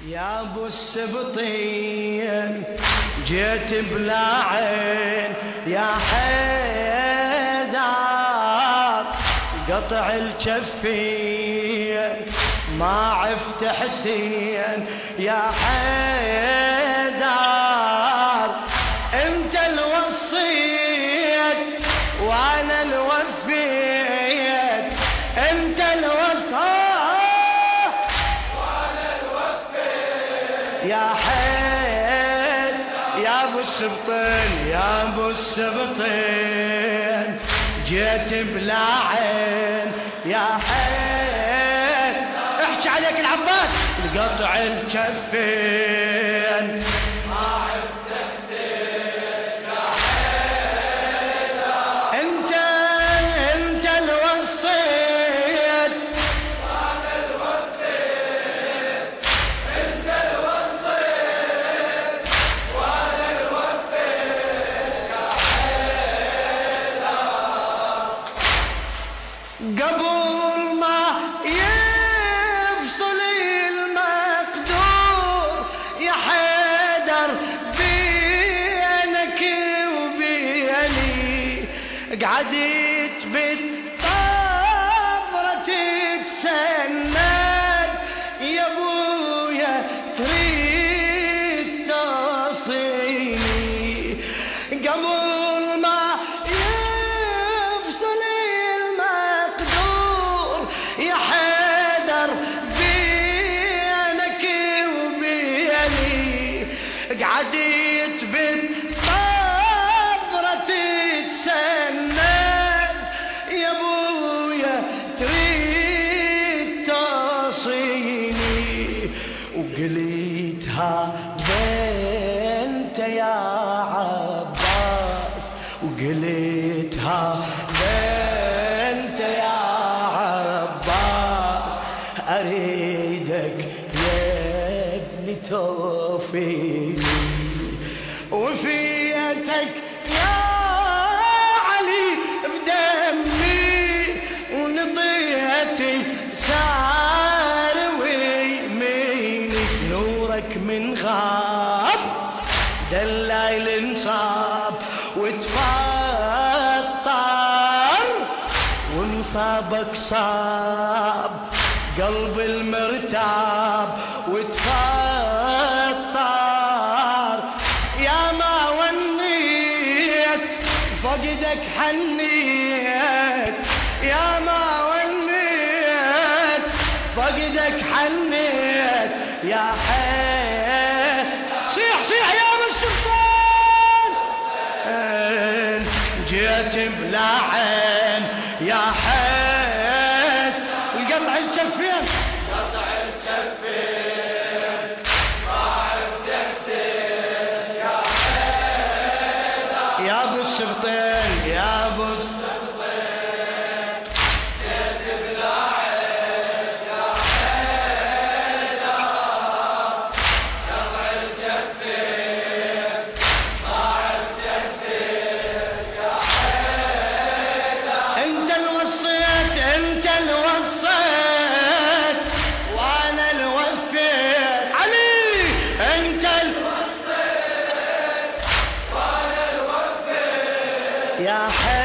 يا ابو السبطين جيت بلا عين يا حيدر، قطع الجفين ما عفت حسين يا حيدر، انت الوصيت وانا الوفيت، انت الوصيت وانا الوفيت يا حيد يا ابو السبطين يا ابو السبطين جيت بلا عين يا حيد، احكي عليك العباس القطع الجفين ما عفت حسين يا حيدر، انت الوصيت وانا الوفيت، انت الوصيت وانا الوفيت يا حيدر، قبل ما يفصل المقدور يا حيدر بينك وبيني، قعدت بالطبرة تتسند يا ابويا تريد توصيني، قبل ما يفصل المقدور يا حيدر بينك وبيني، قعدت بالطبرة تتسند يا ابويا تريد توصيني، وقليتها بنت يا عباس، وقليتها بنت يا عباس، أريدك يا ابني توفيني، وفيتك يا علي بدمي، ونطيتي سار ويميني، نورك من غاب دلال انصاب وتفطر، وانصابك صاب قلب المرتاب وتفطر، يا ما ونيت فقدك حنيت، يا ما ونيت فقدك حنيت يا حيد، صيح صيح يا ابو السلطان جيت بلا عين يا حيد، القطع الجفين قطع الجفين ما عفت حسين يا حيدر، يا ابو السبطين يا ابو السبطين جيت بلا عين يا حيدر، قطع الجفين ما عفت حسين يا حيدر، انت الوصيت انت الوصيت وانا الوفيت، علي انت الوصيت وانا الوفيت يا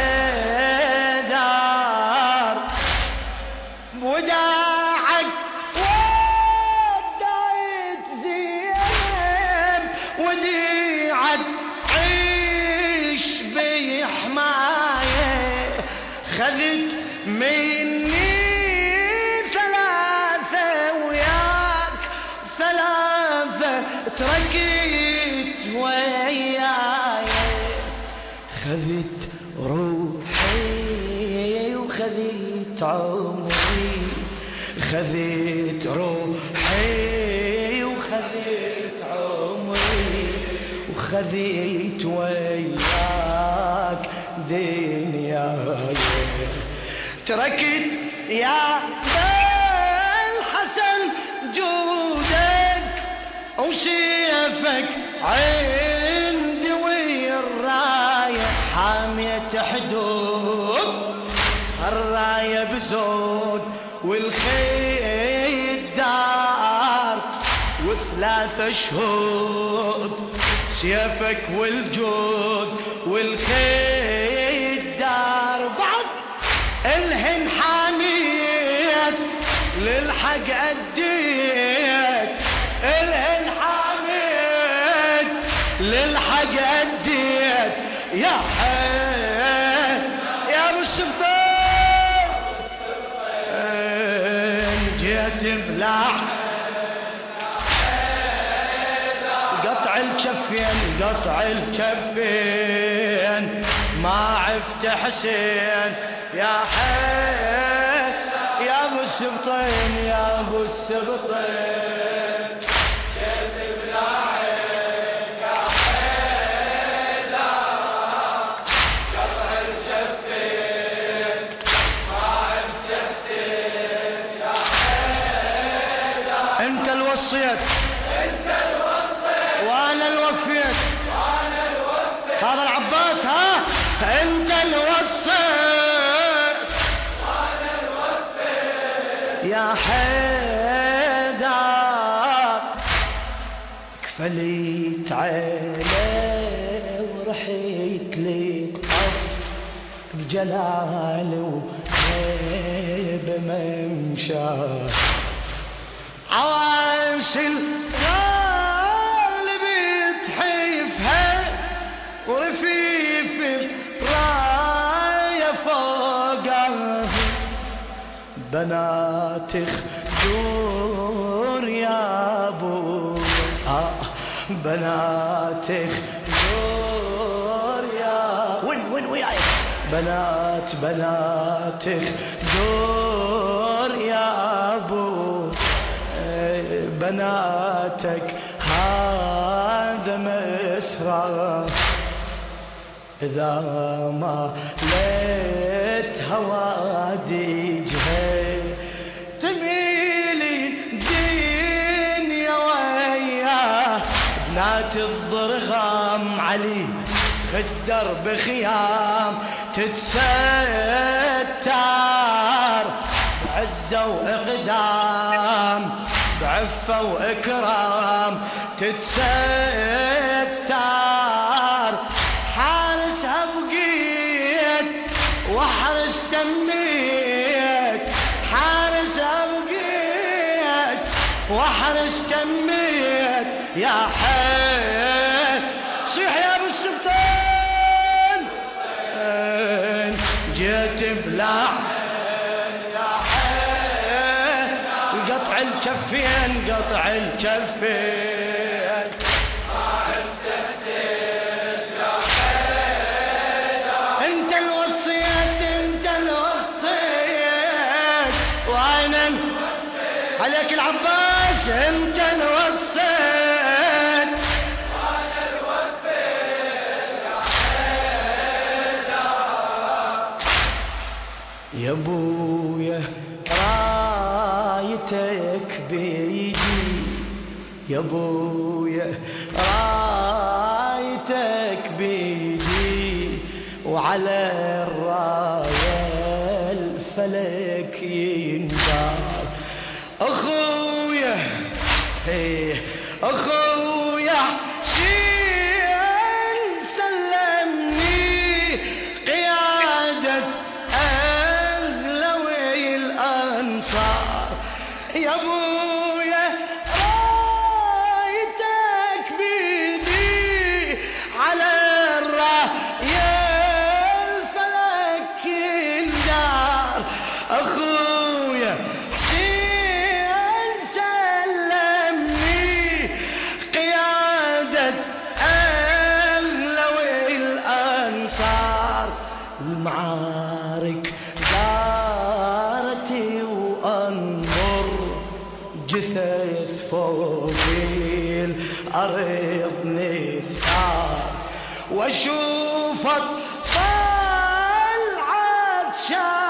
حيدر، وداعك ودايت زينب وديعت عيش بحمايه، خذت مني ثلاثة وياك ثلاثة تركت وياي، خذت روحي وخذت عمري، خذت روحي وخذت عمري، وخذت وياك دنياي، تركت يا الحسن جودك وسيفك عندي ويا الراية حامية حدود، الراية بزود والخيل دار مشهود سيفك والجود والخيل دار بعد الهن حاميت للحق أديت الهن حاميت للحق أديت يا حي يا ابو السبطين جيت بلع قطع الكفين قطع الكفين ما عفت حسين يا حي يا ابو السبطين يا ابو السبطين جيت بلاعب يا حيدر قطع الكفين ما عفت حسين يا حيدر انت الوصيت وانا الوفيت هذا العباس ها انت الوصيت وانا الوفيت يا حيدر كفليت عليه ورحيت لي طف بجلال وهيبه ممشى عواسل ورفيف راية فوقه بنات خدور يا ابو بنات خدور يا وين وياي بنات خدور يا ابو بناتك هذا مسرى إذا ما ليت هواديجها تميلي دنيا وياه بنات الضرغام علي خدر بخيام تتستر بعزة وإقدام بعفة وإكرام تتستر حارسها بقيت واحرس تميت حارسها بقيت واحرس تميت يا حي صيح يا ابو السبطين جيت بلع يا حي قطع الكفين قطع الكفين عليك العباس انت الوصيت وانا الوفيت يا حيدر يا ابويا رايتك بيدي يا ابويا رايتك بيدي وعلى الرايه الفلك ينبار اخويا اخويا حسين سلمني قيادة اغلوي الانصار يا ابويا رايتك بيدي على الرايه الفلك الدار اخويا المعارك دارتي وانظر جثث فوق الارض نثار واشوف اطفال عطشان